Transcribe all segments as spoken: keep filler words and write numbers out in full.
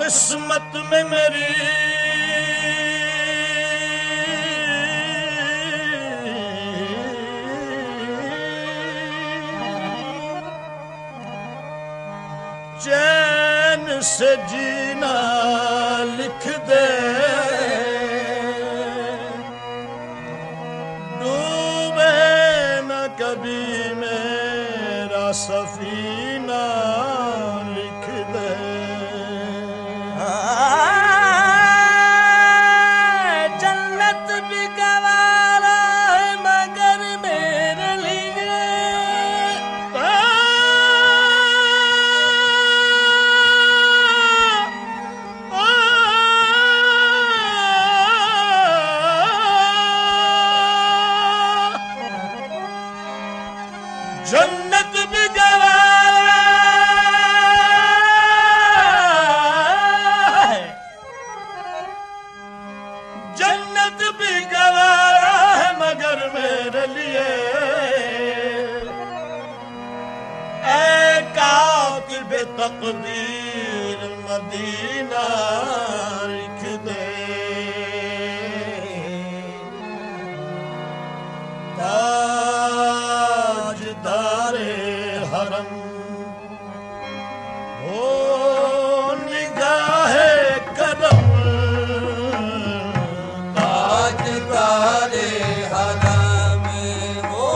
किस्मत में मेरी चैन से जीना लिख दे, डूबे न कभी मेरा सफीना लिख दे। जन्नत भी गवारा है मगर मेरे लिए, जन्नत भी गवारा है, जन्नत भी गवारा है मगर मेरे लिए। ऐ कातिब तकदीर मदीना लिख दे, ताजदारे हरम हो निगाहे करम, ताजदारे हरम हो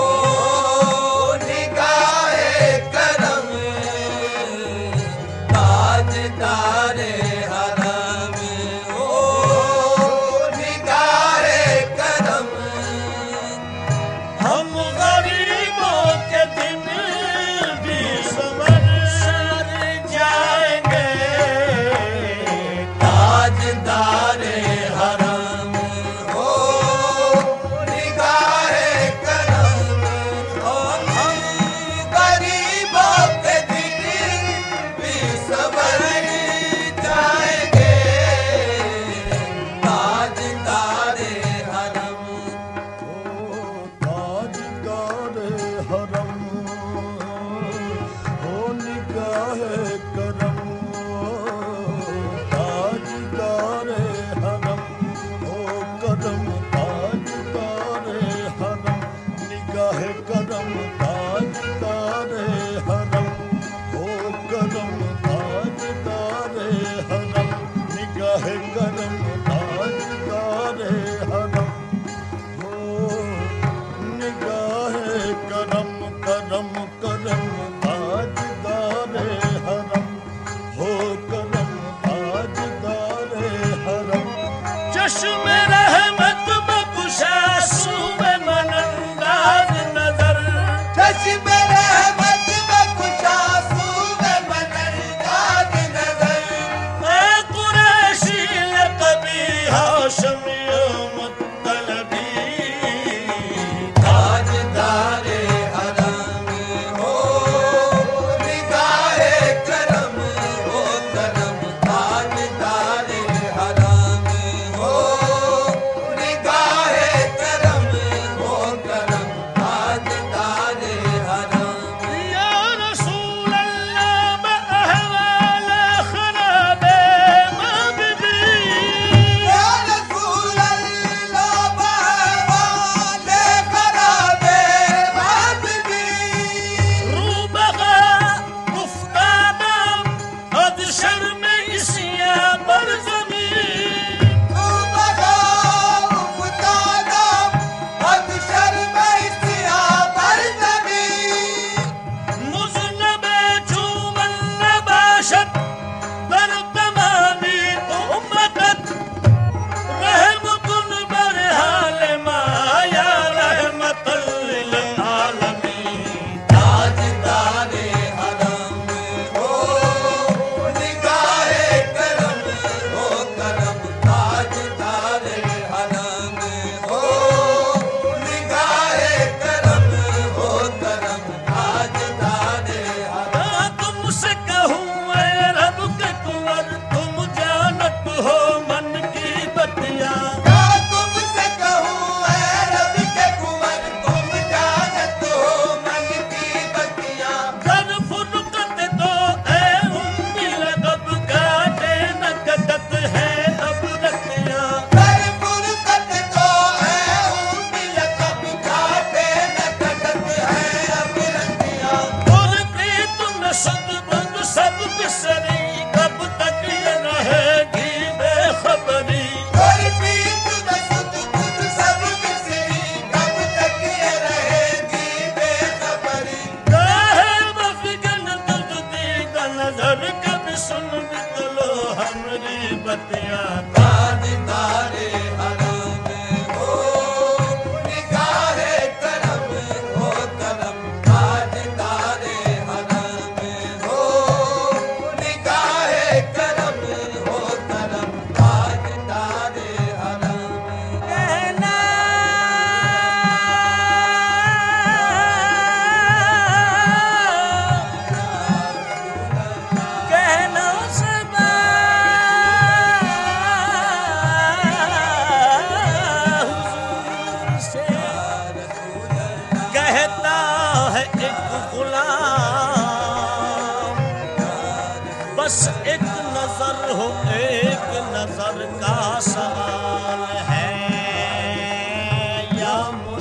निगाहे करम, ताजदारे हरम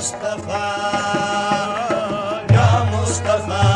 मुस्तफा या मुस्तफा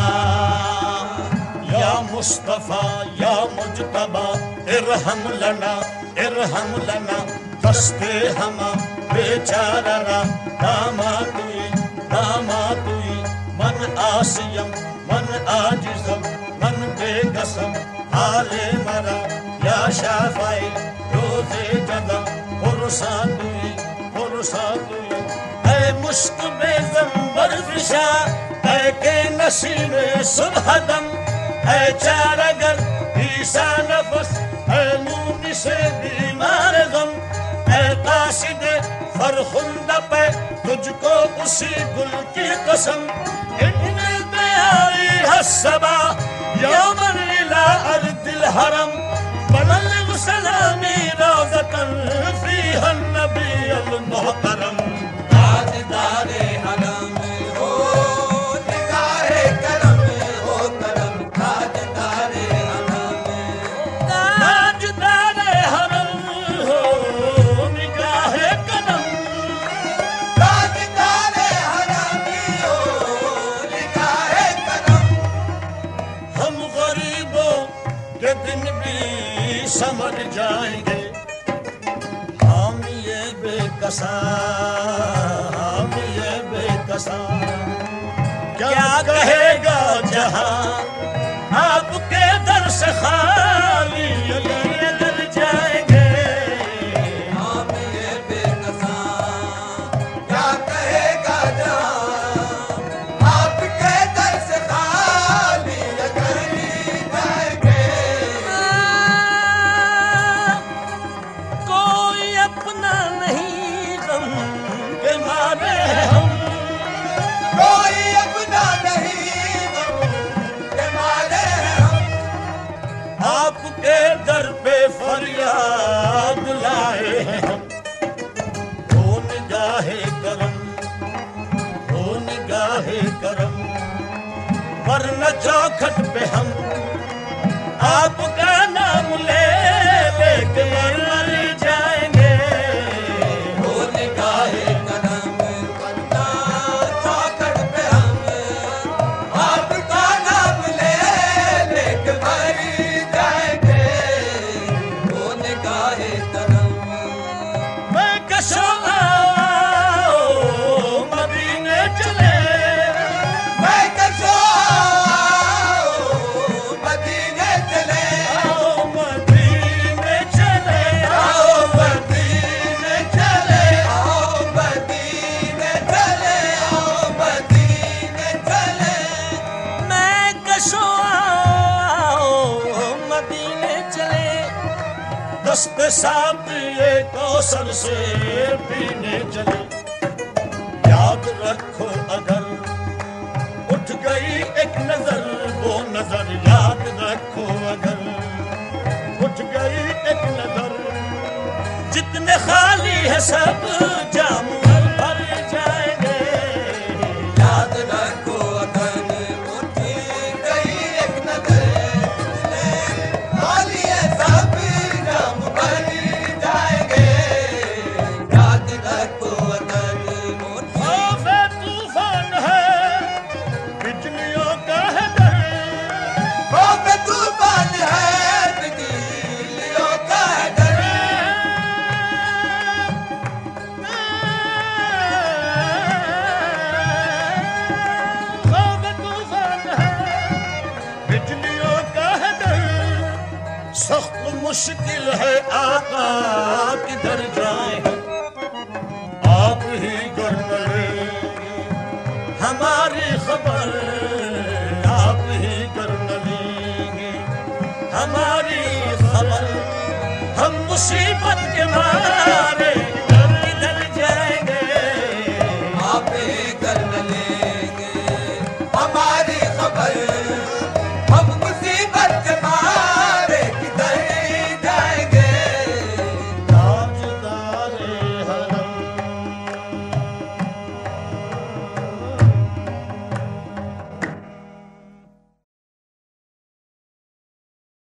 या मुस्तफा या मुजतबा इरहम लना इरहम लना दस्ते हमा बेचारा दामातुई दामातुई मन आसियम मन आजिजम मन बेकसम हाले मरा या शाफाई रोजे जदा पुरसा तुई पुरसा तुई ऐ मुश्क बेज़म बरफिशा ऐ के नसीब सुबह दम ऐ चारगर ईसा नफस ऐ मूनी से बीमार गम ऐ कासिद फरखुंदा पे तुझको उसी गुल की कसम इन्हें प्यारी हस्सबा यौमन इला अर्दिल हरम बलग सलामी रोज़तन फीहा नबी अल मुहतरम ताजदारे हरम हो निगाहे करम हो करम ताजदारे हरम ताजदारे हरम हो निगाहे करम ताजदारे हरम हो निगाहे करम हम गरीबों के दिन भी समझ जाएंगे हम ये बेकसा हम ये बेकसा क्या कहेगा जहां आपके दर से खाली अगर जाएंगे हम ये बेकसा क्या कहेगा जहां आपके दर से खाली अगर जाएंगे कोई अपना नहीं गम के मारे हम कोई अपना नहीं गम के मारे हम आपके दर पे फरियाद लाए हैं हम ओ निगाहे करम ओ निगाहे करम वरना चौखट पे हम आपका नाम ले लेके मर जाएंगे वो निगाहे करम वरना चौखट पे हम आपका नाम ले लेके मर जाएंगे वो निगाहे करम मैं कसो आओ मदीने चले मैं कसो मदीने चले आओ मदीने चले आओ मदीने चले आओ मदीने चले आओ मदीने चले मैं कसो आओ मदीने चले दस्ते साथ ये कौसर से पीने चले याद रखो अगर उठ गई एक नजर वो नजर याद रखो अगर उठ गई एक नजर जितने खाली है सब जाम भर भर जाएंगे याद रखो अगर उठी गई एक नजर खाली है सब जाम भर जाएंगे याद रखो अगर उठी खौफे तूफान है बिजलियों का है डर खौफ तूफान है बिजलियों का डर खौफ तूफान है बिजलियों का है डर सख्त मुश्किल है आका किधर जाए आप ही कर लेंगे हमारी खबर आप ही कर लेंगे हमारी खबर हम मुसीबत के मारे इधर इधर जाएंगे आप ही कर लेंगे हमारे